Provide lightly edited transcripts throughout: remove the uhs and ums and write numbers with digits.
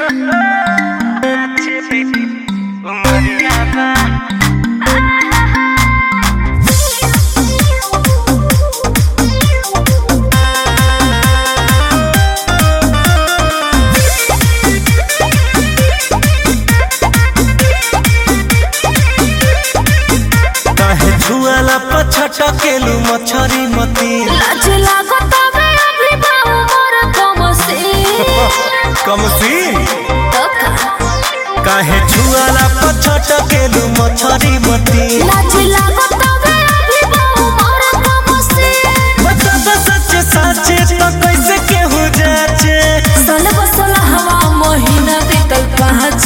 छटकेलू मछरी मती लाज लागत बे अभी बाऊ मोर कमसीन तो काहे छुआला छटकेलू मछरी मती लाज लागत बे अभी बाऊ मोर बता दो सच साचे तो कैसे केहू जाचे सन बसल हवा महीना बीतल 5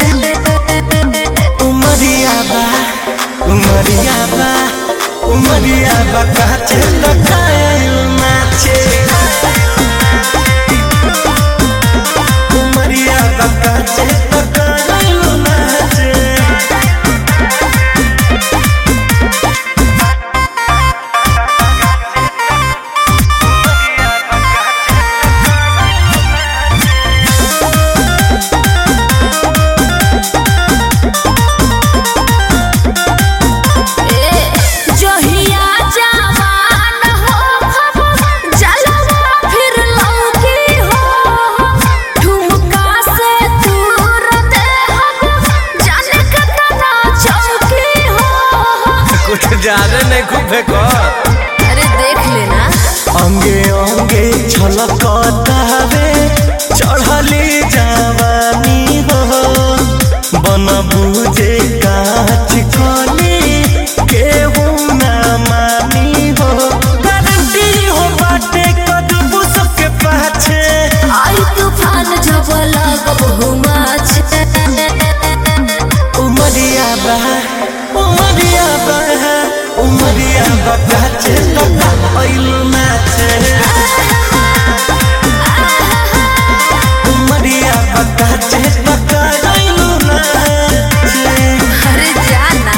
उमरिया बा काचे तकायल नाचे उमरिया बा काचे तकायल नाचे ज्यादा नहीं खूबे को अरे देख लेना अंगे अंगे छलकतावे चढ़ली जवानी हो बन बुझे काच कली केहू ना मानी हो गारंटी हो बाटे कदबू सबके पाछे आई तूफान जब लगब हुमाच उमरिया बा काचे तकायल नाचे उमरिया बा काचे तकायल नाचे अरे जाना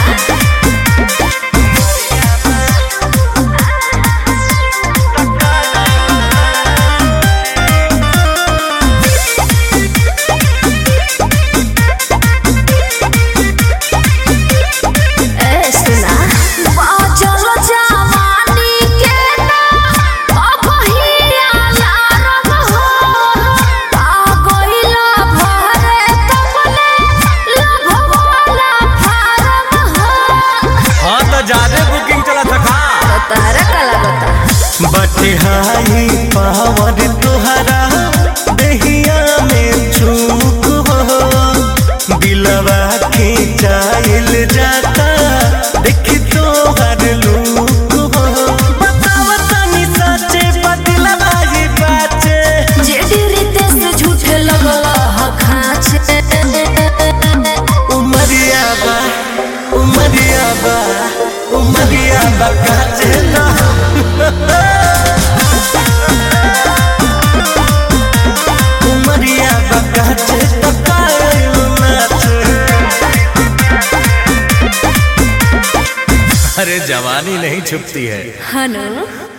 बटे हाई पावर तुहरा दहिया में छूक हो दिलवा खिंचाइल जाता देख तो हर लूक हो बतावा तनी सच्चे बदलवा ही बाचे जे डरते से झूठ लगला खाचे उमरिया बा काचे ना उमरिया बा काचे तकायल नाचे अरे जवानी नहीं छुपती है ना